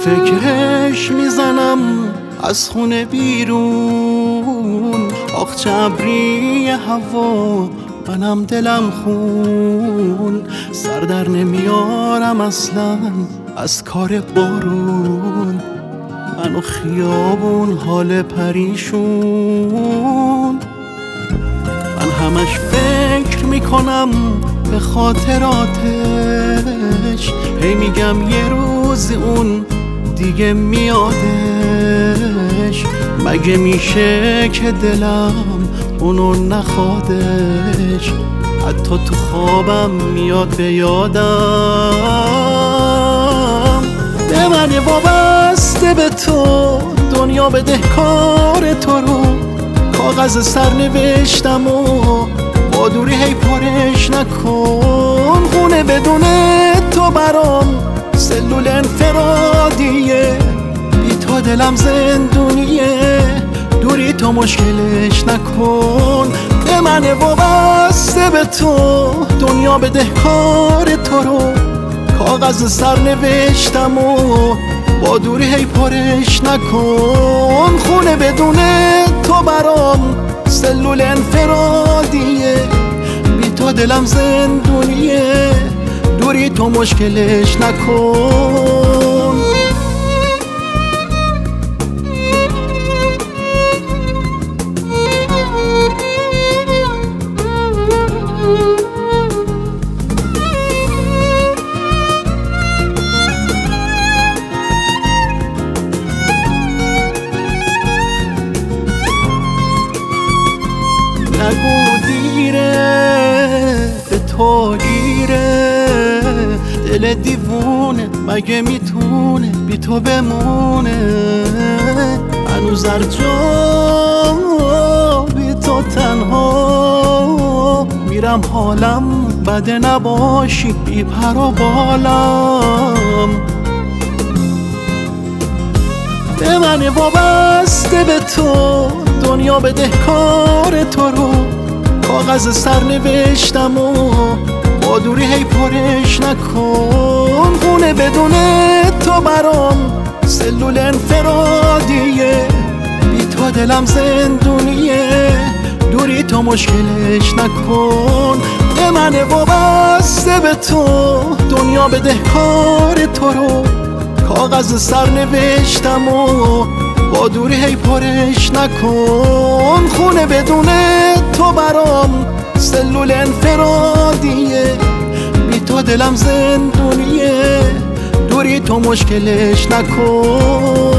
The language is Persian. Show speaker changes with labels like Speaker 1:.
Speaker 1: فکرش میزنم از خونه بیرون، آخ چه ابری هوا منم دلم خون، سر در نمیارم اصلا از کار بارون، منو خیابون حال پریشون. من همش فکر میکنم به خاطراتش، هی میگم یه روز اون دیگه میادش، مگه میشه که دلم اونو نخوادش، حتی تو خوابم میاد به یادم. به من وابسته به تو دنیا بدهکار تو رو، کاغذ سر نوشتم و با دوری هی پرش نکن، خونه بدون تو برام سلول انفرادیه، بی تو دلم زندونیه، دوری تو مشکلش نکن. به من وابسته به تو دنیا بدهکار تو رو، کاغذ سر نوشتم و با دوری هی پرش نکن، خونه بدون تو برام سلول انفرادیه، بی تو دلم زندونیه، دوری تو مشکلش نکن. نگو دیره به تو گیره، دل دیوونه مگه میتونه بی تو بمونه، هنوز هر جا بی تو تنها میرم، حالم بده نباشی بی پر و بالم. به من وابسته به تو دنیا بدهکار تو رو، کاغذ سر نوشتم و با دوری هی پرش نکن، خونه بدون تو برام سلول انفرادیه، بی تو دلم زندونیه، دوری تو مشکلش نکن. به من وابسته به تو دنیا بدهکار تو رو، کاغذ سر نوشتم و با دوری هی پرش نکن، خونه بدون تو برام سلول انفرادیه، بی تو دلم زندونیه، دوری تو مشکلش نکن.